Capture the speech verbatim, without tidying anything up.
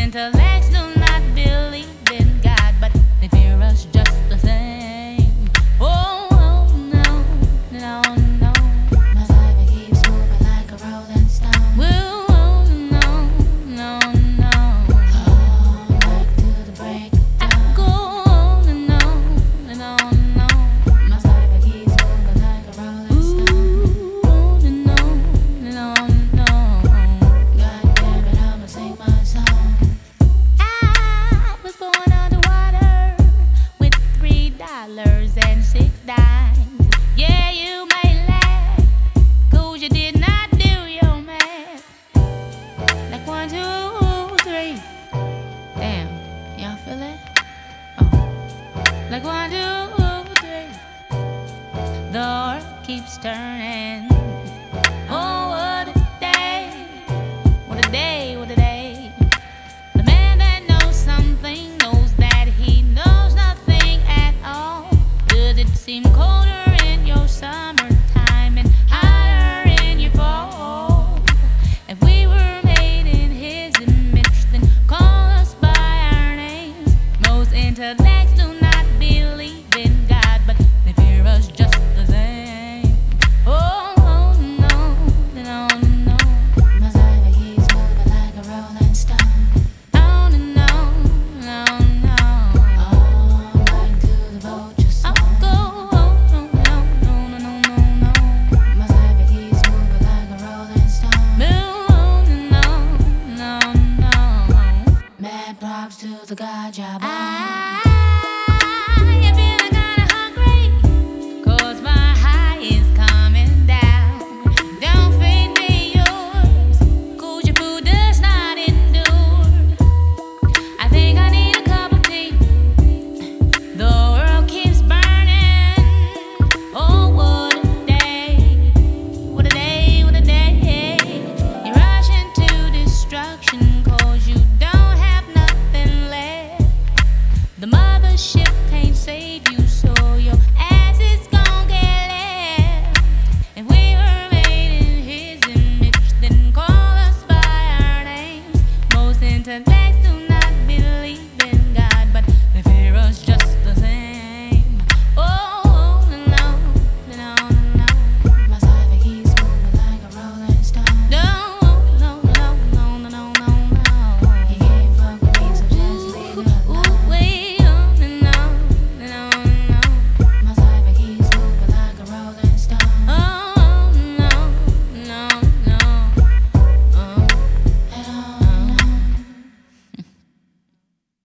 intellects do not believe in God, but they fear us just the same. Oh, oh no, no, no. My life it keeps moving like a rolling stone. Whoa, oh, no, no, no. All night to the break of I dawn. go on and on and on and on. My life it keeps moving like a rolling stone. Ooh, on and on and on and on. God damn it, I'ma sing my song. I was born underwater with three dollars and six dimes. Yeah, you may laugh, 'cause you did not do your math. Like one, two, three. Damn, y'all feel it? Oh. Like one, two, three. The earth keeps turning. Oh, what a day. What a day, what a day. The man that knows something knows that he knows nothing at all. Does it seem colder in your summertime and hotter in your fall? If we were made in his image, then call us by our names. Most intellects do not believe in God, but they fear us just the same. Oh, oh no, no, no. My life it keeps moving like a rolling stone. On and on, on and on. All night to the vulture I'll song. go on, on, on, on, on, on, on. My life it keeps moving like a rolling stone. Move on and on, on and on. Mad props to the God job. I